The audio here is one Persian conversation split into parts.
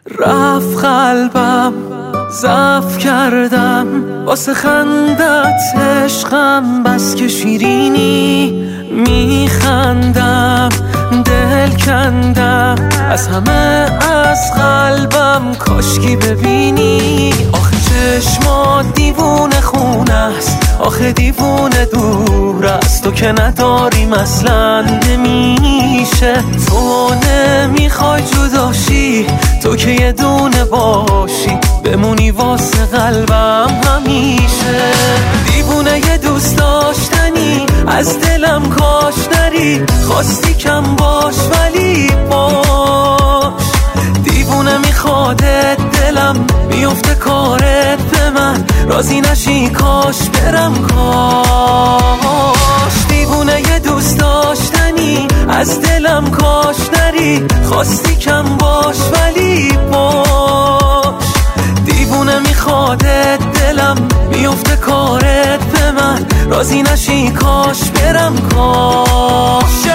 رفت قلبم ضعف کردم واسه خندت عشقم بس که شیرینی میخندم دل کندم از همه از قلبم کاشکی ببینی آخه چشمات دیوونه خونه است آخه دیوونه دور است تو که نداریم اصلا نمیشه تو نمیخوای جداشی تو که یه دونه باشی بمونی واسه قلبم همیشه دیوونه یه دوست داشتنی از دلم کاش نری خواستی کم باش ولی باش دیوونه میخوادت دلم میفته کارت به من راضی نشی کاش برم کاش دیوونه یه دوست داشتنی از دلم کاش نری خواستی کم باش ولی باش دیوونه میخوادت دلم میفته کارت به من راضی نشی کاش برم کاش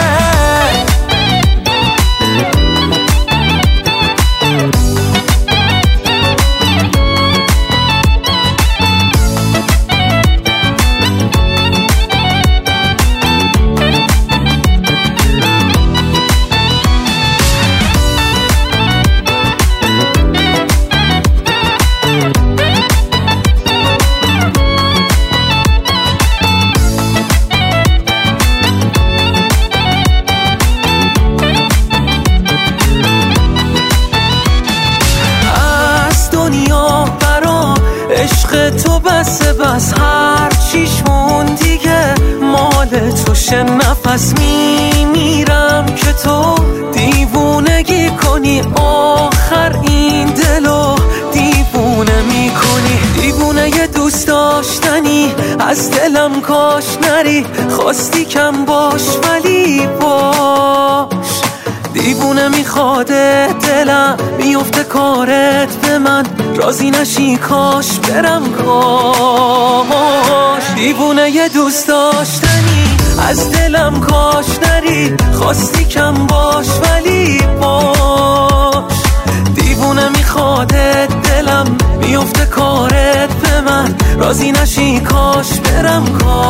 عشق تو بس هر چیش مون دیگه مال توشه نفس میمیرم که تو دیوونگی کنی آخر این دلو دیوونه میکنی دیوونه یه دوست داشتنی از دلم کاش نری خواستی کم باش ولی باش دیوونه میخواده دلم میفته کارت به من راضی نشی کاش برم کاش دیوونه یه دوست داشتنی از دلم کاش نری خواستی کم باش ولی باش دیوونه میخواده دلم میفته کارت به من راضی نشی کاش برم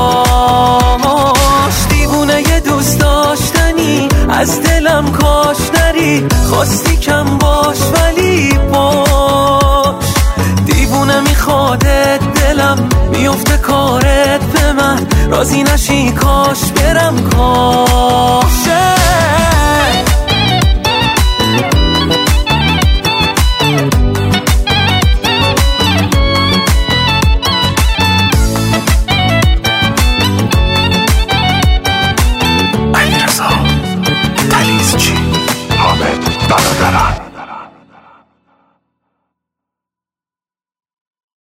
کاش دیوونه یه دوست داشتنی از دلم کاش نری خواستی کم باش ولی باش دیوونه میخواده دلم میفته کارت به من راضی نشی کاش برم کاش علیرضا تلیزچی حامد برادرم